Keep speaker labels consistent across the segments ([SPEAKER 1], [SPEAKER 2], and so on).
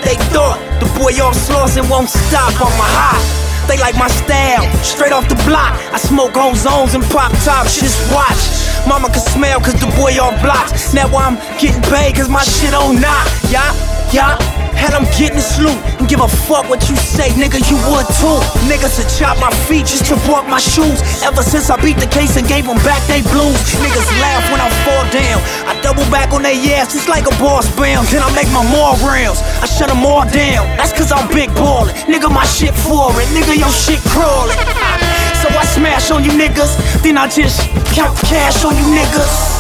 [SPEAKER 1] they thought. The boy off slows and won't stop on my high. They like my style, straight off the block. I smoke whole zones and pop tops, just watch. Mama can smell cause the boy off blocks. Now I'm getting paid cause my shit on knock. Yeah, and I'm getting sloop. And give a fuck what you say, nigga, you would too. Niggas would chop my feet just to walk my shoes. Ever since I beat the case and gave them back they blues. Niggas laugh when I fall down. I double back on their ass just like a boss bounce. Then I make my more rounds, I shut them all down. That's cause I'm big ballin'. Nigga, my shit foreign. Nigga, your shit crawling. So I smash on you niggas, then I just count cash on you niggas.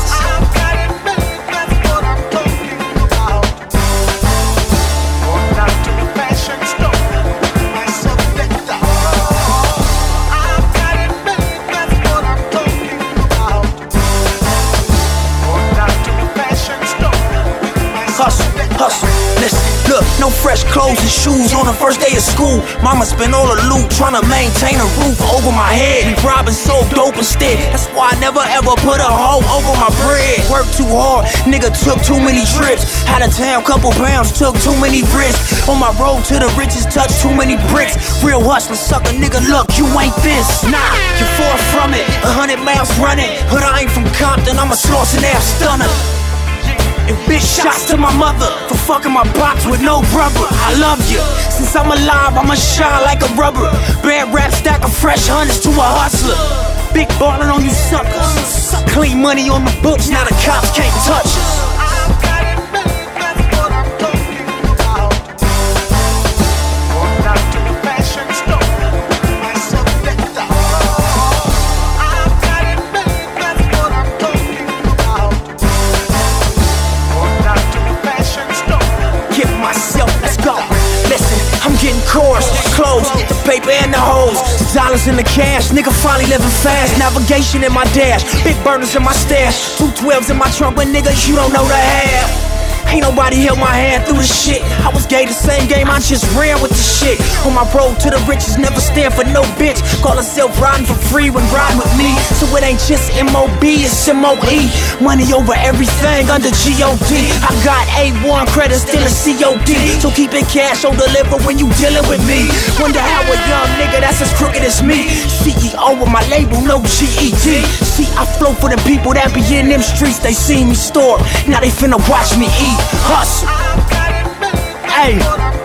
[SPEAKER 1] Hustle, listen, look, no fresh clothes and shoes on the first day of school. Mama spent all the loot trying to maintain a roof over my head. And robbing so dope instead. That's why I never ever put a hoe over my bread. Worked too hard, nigga took too many trips. Out of town, couple pounds, took too many risks. On my road to the riches, touched too many bricks. Real hustler, sucker, nigga, look, you ain't this. Nah, you're far from it, 100 miles running. But I ain't from Compton, I'm a Slauson Ave stunner. And bitch shots to my mother for fucking my box with no rubber. I love you. Since I'm alive, I'ma shine like a rubber. Bad rap stack of fresh hundreds to a hustler. Big ballin' on you suckers. Clean money on the books, now the cops can't touch us. Course, clothes, the paper and the hoes, dollars in the cash, nigga finally living fast. Navigation in my dash, big burners in my stash, 212s in my trunk, but niggas you don't know the half. Ain't nobody held my hand through the shit. I was gay the same game, I just ran with the shit. On my road to the riches, never stand for no bitch. Call herself riding for free when riding with me. So it ain't just M.O.B, it's M.O.E. Money over everything under G.O.D. I got A1 credit, still a C.O.D. So keep it cash on deliver when you dealing with me. Wonder how a young nigga that's as crooked as me. CEO of my label, no G.E.D. See, I flow for the people that be in them streets. They see me store, now they finna watch me eat. Hustle. Hey.